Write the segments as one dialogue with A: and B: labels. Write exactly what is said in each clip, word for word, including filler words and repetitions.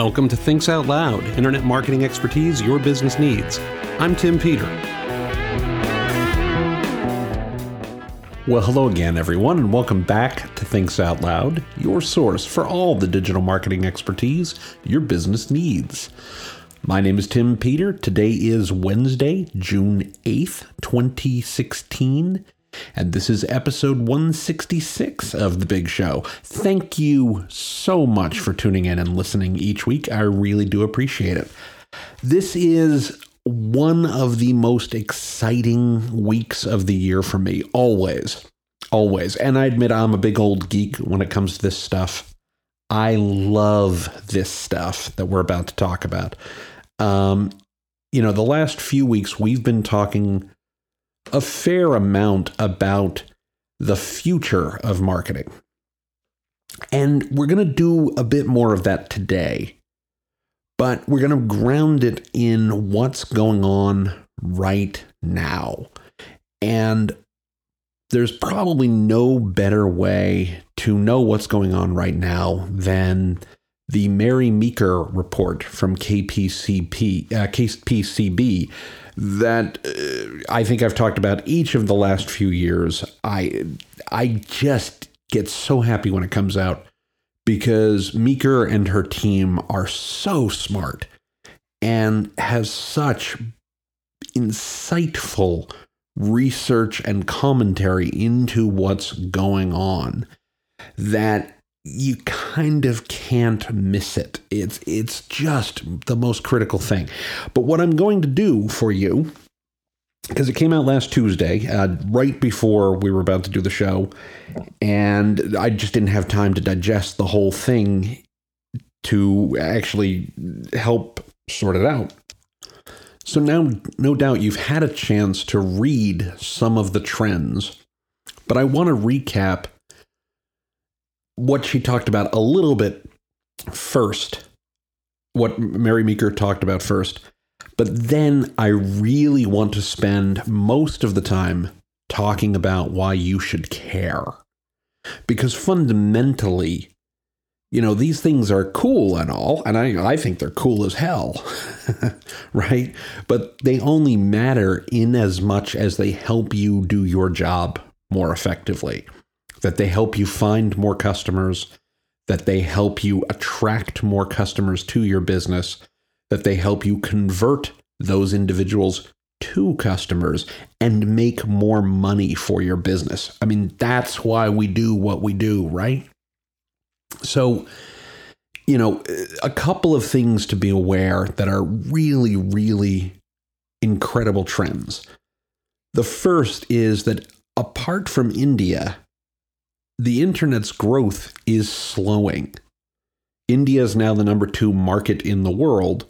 A: Welcome to Thinks Out Loud, internet marketing expertise your business needs. I'm Tim Peter. Well, hello again, everyone, and welcome back to Thinks Out Loud, your source for all the digital marketing expertise your business needs. My name is Tim Peter. Today is Wednesday, June eighth, twenty sixteen. And this is episode one sixty-six of The Big Show. Thank you so much for tuning in and listening each week. I really do appreciate it. This is one of the most exciting weeks of the year for me. Always. Always. And I admit I'm a big old geek when it comes to this stuff. I love this stuff that we're about to talk about. Um, you know, the last few weeks we've been talking a fair amount about the future of marketing. And we're going to do a bit more of that today, but we're going to ground it in what's going on right now. And there's probably no better way to know what's going on right now than the Mary Meeker report from K P C P, uh, K P C B that uh, I think I've talked about each of the last few years. I I just get so happy when it comes out because Meeker and her team are so smart and have such insightful research and commentary into what's going on that you kind of can't miss it. It's it's just the most critical thing. But what I'm going to do for you, because it came out last Tuesday, uh, right before we were about to do the show, and I just didn't have time to digest the whole thing to actually help sort it out. So now, no doubt you've had a chance to read some of the trends, but I want to recap what she talked about a little bit first, what Mary Meeker talked about first, but then I really want to spend most of the time talking about why you should care. Because fundamentally, you know, these things are cool and all, and I, I think they're cool as hell, right? But they only matter in as much as they help you do your job more effectively. That they help you find more customers, that they help you attract more customers to your business, that they help you convert those individuals to customers and make more money for your business. I mean, that's why we do what we do, right? So, you know, a couple of things to be aware that are really, really incredible trends. The first is that apart from India, the internet's growth is slowing. India is now the number two market in the world,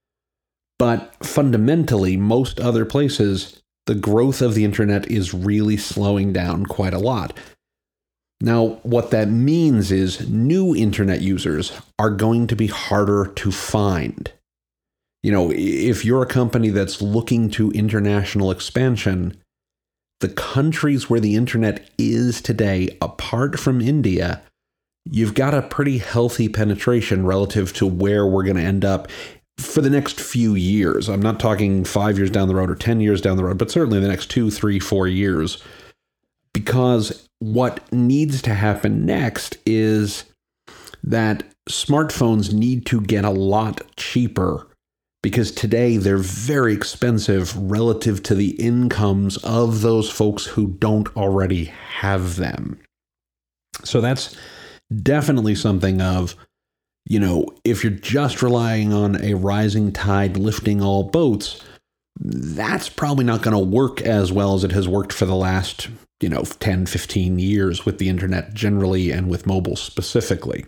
A: but fundamentally, most other places, the growth of the internet is really slowing down quite a lot. Now, what that means is new internet users are going to be harder to find. You know, if you're a company that's looking to international expansion, the countries where the internet is today, apart from India, you've got a pretty healthy penetration relative to where we're going to end up for the next few years. I'm not talking five years down the road or ten years down the road, but certainly the next two, three, four years. Because what needs to happen next is that smartphones need to get a lot cheaper, because today they're very expensive relative to the incomes of those folks who don't already have them. So that's definitely something of, you know, if you're just relying on a rising tide lifting all boats, that's probably not going to work as well as it has worked for the last, you know, ten, fifteen years with the internet generally and with mobile specifically.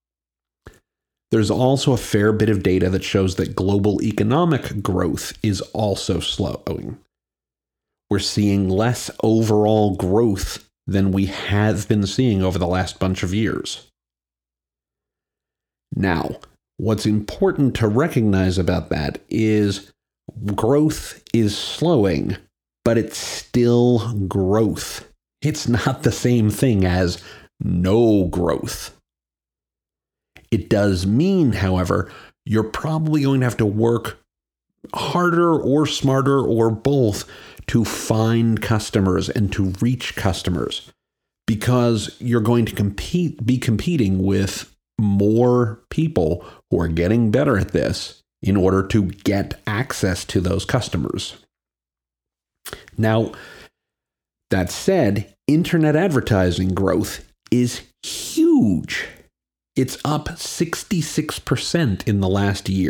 A: There's also a fair bit of data that shows that global economic growth is also slowing. We're seeing less overall growth than we have been seeing over the last bunch of years. Now, what's important to recognize about that is growth is slowing, but it's still growth. It's not the same thing as no growth. It does mean, however, you're probably going to have to work harder or smarter or both to find customers and to reach customers, because you're going to compete, be competing with more people who are getting better at this in order to get access to those customers. Now, that said, internet advertising growth is huge. It's up sixty-six percent in the last year.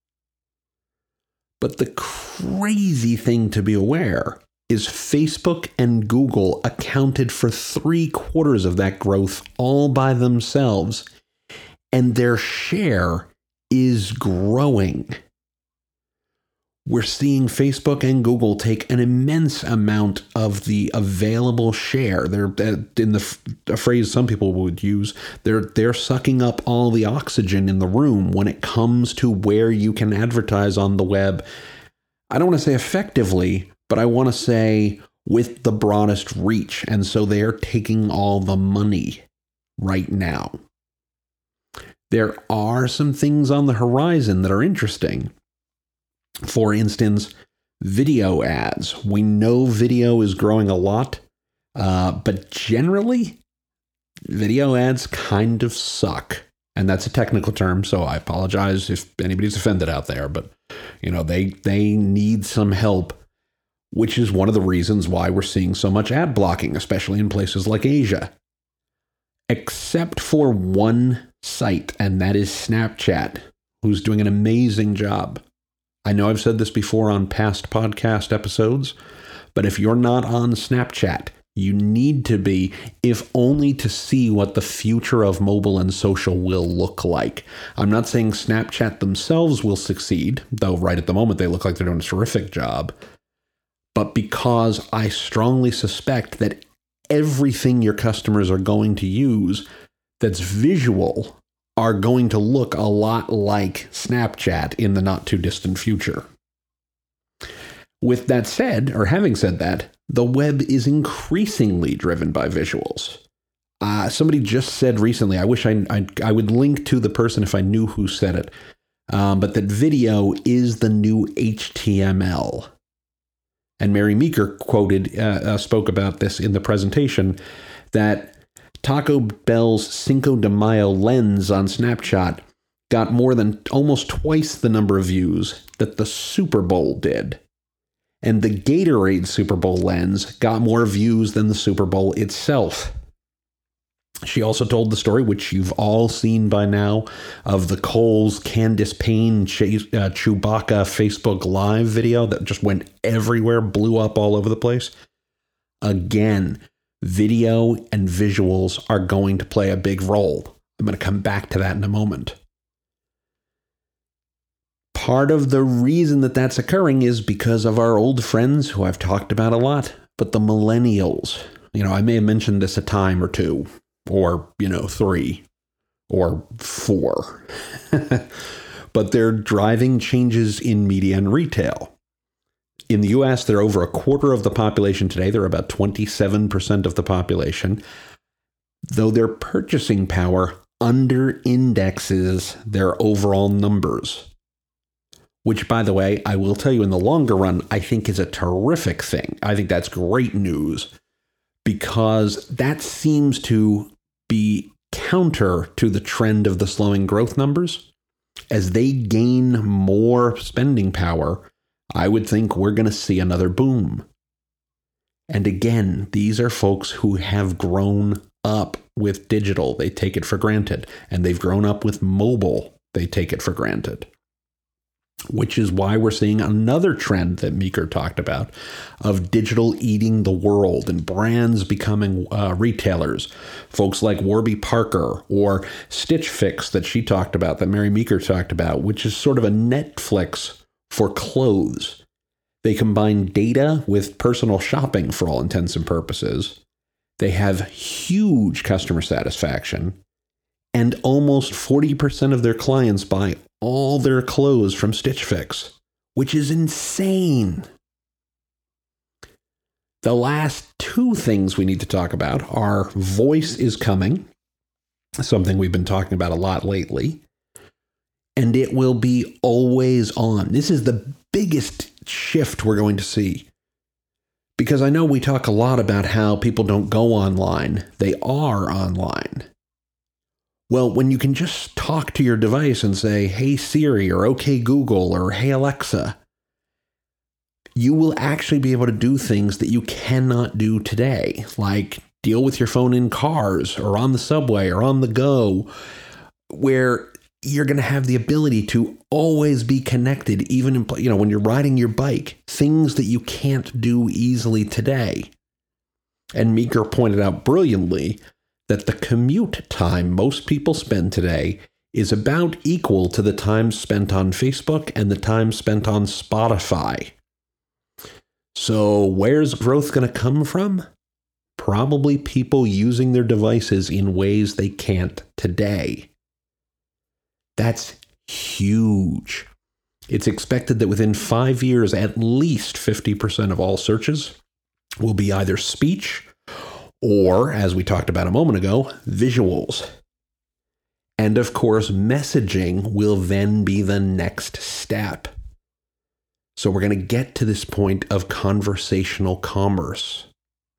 A: But the crazy thing to be aware is Facebook and Google accounted for three quarters of that growth all by themselves, and their share is growing. We're seeing Facebook and Google take an immense amount of the available share. They're, in the a phrase some people would use, they're they're sucking up all the oxygen in the room when it comes to where you can advertise on the web. I don't want to say effectively, but I want to say with the broadest reach. And so they're taking all the money right now. There are some things on the horizon that are interesting. For instance, video ads. We know video is growing a lot, uh, but generally, video ads kind of suck. And that's a technical term, so I apologize if anybody's offended out there, but you know, they they need some help, which is one of the reasons why we're seeing so much ad blocking, especially in places like Asia. Except for one site, and that is Snapchat, who's doing an amazing job. I know I've said this before on past podcast episodes, but if you're not on Snapchat, you need to be, if only to see what the future of mobile and social will look like. I'm not saying Snapchat themselves will succeed, though right at the moment they look like they're doing a terrific job, but because I strongly suspect that everything your customers are going to use that's visual are going to look a lot like Snapchat in the not too distant future. With that said, or having said that, the web is increasingly driven by visuals. Uh, somebody just said recently, I wish I, I I would link to the person if I knew who said it, um, but that video is the new H T M L. And Mary Meeker quoted, uh, uh, spoke about this in the presentation, that Taco Bell's Cinco de Mayo lens on Snapchat got more than almost twice the number of views that the Super Bowl did. And the Gatorade Super Bowl lens got more views than the Super Bowl itself. She also told the story, which you've all seen by now, of the Kohl's Candice Payne Ch- uh, Chewbacca Facebook Live video that just went everywhere, blew up all over the place. Again, video and visuals are going to play a big role. I'm going to come back to that in a moment. Part of the reason that that's occurring is because of our old friends who I've talked about a lot, but the millennials. You know, I may have mentioned this a time or two, or, you know, three, or four. But they're driving changes in media and retail. In the U S, they're over a quarter of the population today. They're about twenty-seven percent of the population, though their purchasing power under-indexes their overall numbers. Which, by the way, I will tell you in the longer run, I think is a terrific thing. I think that's great news, because that seems to be counter to the trend of the slowing growth numbers. As they gain more spending power, I would think we're going to see another boom. And again, these are folks who have grown up with digital. They take it for granted. And they've grown up with mobile. They take it for granted. Which is why we're seeing another trend that Meeker talked about of digital eating the world and brands becoming uh, retailers. Folks like Warby Parker or Stitch Fix that she talked about, that Mary Meeker talked about, which is sort of a Netflix for clothes. They combine data with personal shopping for all intents and purposes. They have huge customer satisfaction, and almost forty percent of their clients buy all their clothes from Stitch Fix, which is insane. The last two things we need to talk about are voice is coming, something we've been talking about a lot lately, and it will be always on. This is the biggest shift we're going to see. Because I know we talk a lot about how people don't go online. They are online. Well, when you can just talk to your device and say, hey Siri, or okay Google, or hey Alexa, you will actually be able to do things that you cannot do today, like deal with your phone in cars, or on the subway, or on the go, where you're going to have the ability to always be connected, even in, you know, when you're riding your bike, things that you can't do easily today. And Meeker pointed out brilliantly that the commute time most people spend today is about equal to the time spent on Facebook and the time spent on Spotify. So where's growth going to come from? Probably people using their devices in ways they can't today. That's huge. It's expected that within five years, at least fifty percent of all searches will be either speech or, as we talked about a moment ago, visuals. And of course, messaging will then be the next step. So we're going to get to this point of conversational commerce.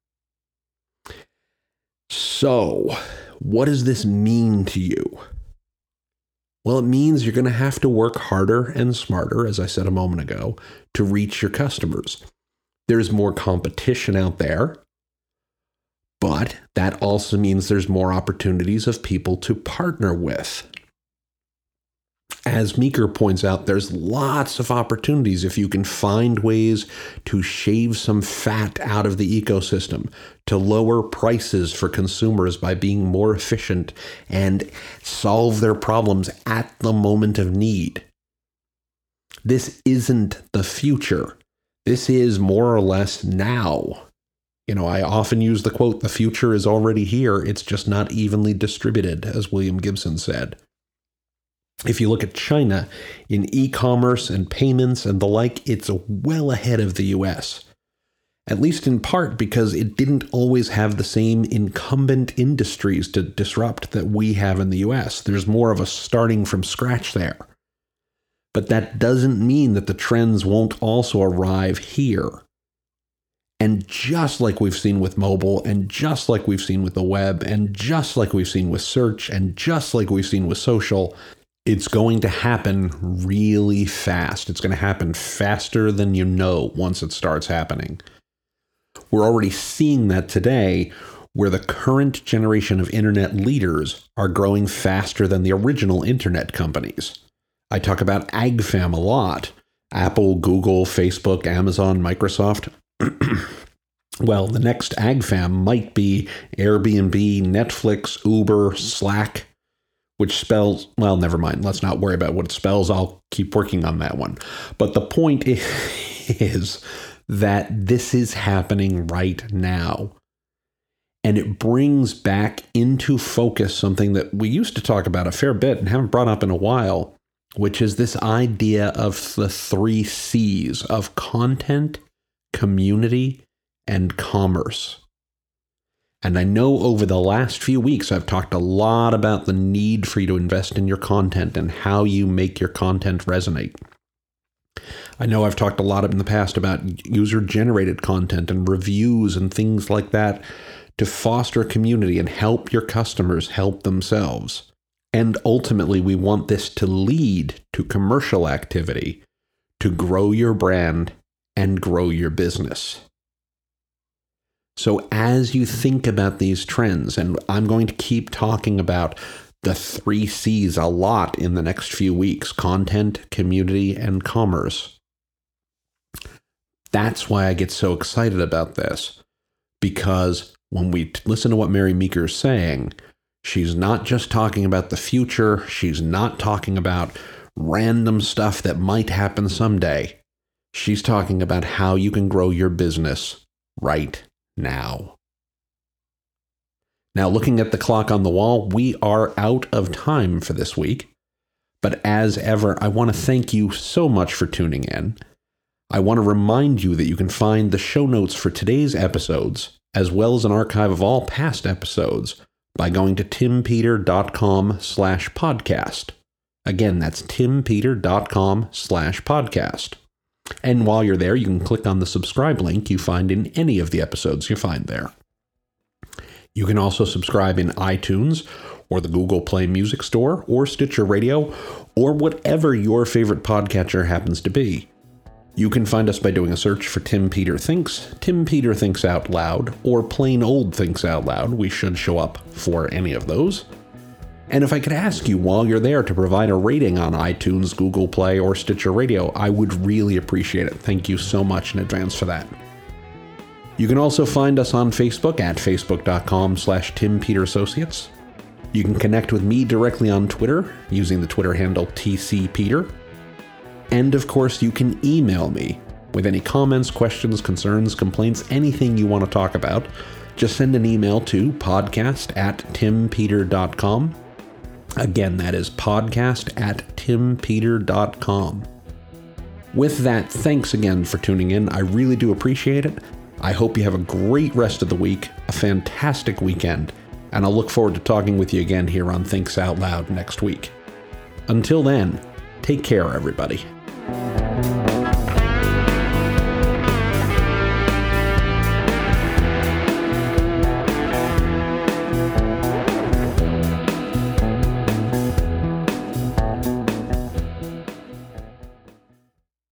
A: So, what does this mean to you? Well, it means you're going to have to work harder and smarter, as I said a moment ago, to reach your customers. There's more competition out there, but that also means there's more opportunities of people to partner with. As Meeker points out, there's lots of opportunities if you can find ways to shave some fat out of the ecosystem, to lower prices for consumers by being more efficient and solve their problems at the moment of need. This isn't the future. This is more or less now. You know, I often use the quote, the future is already here, it's just not evenly distributed, as William Gibson said. If you look at China in e-commerce and payments and the like, it's well ahead of the U S. At least in part because it didn't always have the same incumbent industries to disrupt that we have in the U S. There's more of a starting from scratch there. But that doesn't mean that the trends won't also arrive here. And just like we've seen with mobile, and just like we've seen with the web, and just like we've seen with search, and just like we've seen with social, it's going to happen really fast. It's going to happen faster than you know once it starts happening. We're already seeing that today, where the current generation of internet leaders are growing faster than the original internet companies. I talk about AgFam a lot. Apple, Google, Facebook, Amazon, Microsoft. Well, the next AgFam might be Airbnb, Netflix, Uber, Slack, which spells, well, never mind. Let's not worry about what it spells. I'll keep working on that one. But the point is that this is happening right now. And it brings back into focus something that we used to talk about a fair bit and haven't brought up in a while, which is this idea of the three C's of content, community, and commerce. And I know over the last few weeks, I've talked a lot about the need for you to invest in your content and how you make your content resonate. I know I've talked a lot in the past about user-generated content and reviews and things like that to foster a community and help your customers help themselves. And ultimately, we want this to lead to commercial activity to grow your brand and grow your business. So as you think about these trends, and I'm going to keep talking about the three C's a lot in the next few weeks, content, community, and commerce. That's why I get so excited about this, because when we listen to what Mary Meeker is saying, she's not just talking about the future, she's not talking about random stuff that might happen someday. She's talking about how you can grow your business right now. Now, looking at the clock on the wall, we are out of time for this week. But as ever, I want to thank you so much for tuning in. I want to remind you that you can find the show notes for today's episodes, as well as an archive of all past episodes, by going to timpeter.com slash podcast. Again, that's timpeter.com slash podcast. And while you're there, you can click on the subscribe link you find in any of the episodes you find there. You can also subscribe in iTunes or the Google Play Music Store or Stitcher Radio or whatever your favorite podcatcher happens to be. You can find us by doing a search for Tim Peter Thinks, Tim Peter Thinks Out Loud, or plain old Thinks Out Loud. We should show up for any of those. And if I could ask you while you're there to provide a rating on iTunes, Google Play, or Stitcher Radio, I would really appreciate it. Thank you so much in advance for that. You can also find us on Facebook at facebook.com slash Tim Peter Associates. You can connect with me directly on Twitter using the Twitter handle T C Peter. And of course, you can email me with any comments, questions, concerns, complaints, anything you want to talk about. Just send an email to podcast at timpeter dot com. Again, that is podcast at timpeter dot com. With that, thanks again for tuning in. I really do appreciate it. I hope you have a great rest of the week, a fantastic weekend, and I'll look forward to talking with you again here on Thinks Out Loud next week. Until then, take care, everybody.